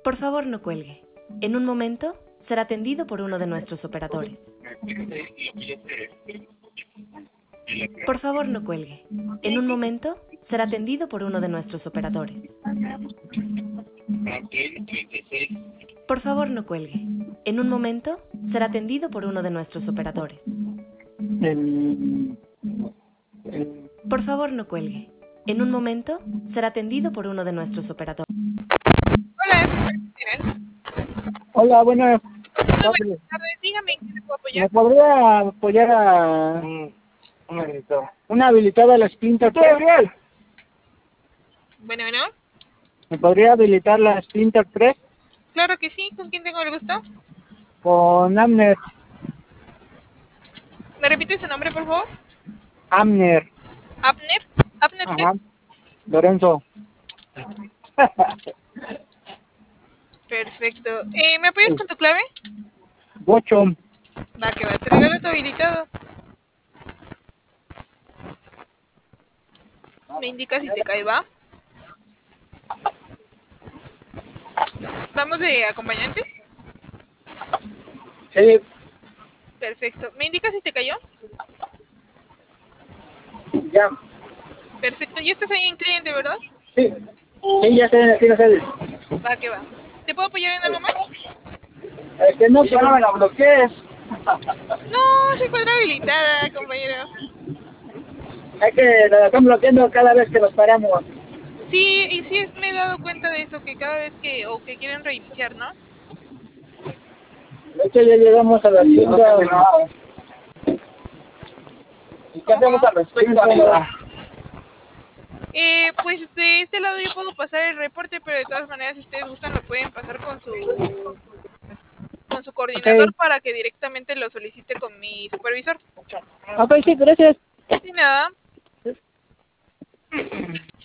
Por favor, no cuelgue. En un momento será atendido por uno de nuestros operadores. Por favor, no cuelgue. En un momento será atendido por uno de nuestros operadores. Por favor, no cuelgue. En un momento será atendido por uno de nuestros operadores. El, Por favor, no cuelgue. En un momento será atendido por uno de nuestros operadores. Hola, buenas Muy tardes. buenas tardes, dígame en qué le puedo ¿Me apoyar. podría apoyar a una habilitada a la Splinter 3? Bueno, ¿Me podría habilitar la Splinter 3 claro que sí, ¿con quién tengo el gusto? con Amner? ¿Me repite su nombre, por favor? Amner. Abner. Abner, ¿qué? Ajá. Lorenzo. Perfecto. ¿Me apoyas con tu clave? Bocho. Va, que va, te regalo tu habilitado. Me indica si te cae, va. ¿Vamos de acompañante? Sí, Perfecto. ¿Me indica si te cayó? ya. Perfecto. ¿Ya estás ahí en cliente, verdad? Sí. Sí, ya sé, sí, no sé. Va, que va. ¿Te puedo apoyar en algo más? No, pero no me la bloquees. No, se encuentra habilitada, compañero. Es que la están bloqueando cada vez que nos paramos. Sí, y sí me he dado cuenta de eso, que cada vez que quieren reiniciar, ¿no? De hecho, ya llegamos a la tienda. ¿Y qué hacemos al respecto, amiga? Pues de este lado yo puedo pasar el reporte, pero de todas maneras, si ustedes gustan, lo pueden pasar con su coordinador Ok. para que directamente lo solicite con mi supervisor. Ok, sí, gracias. Sin nada.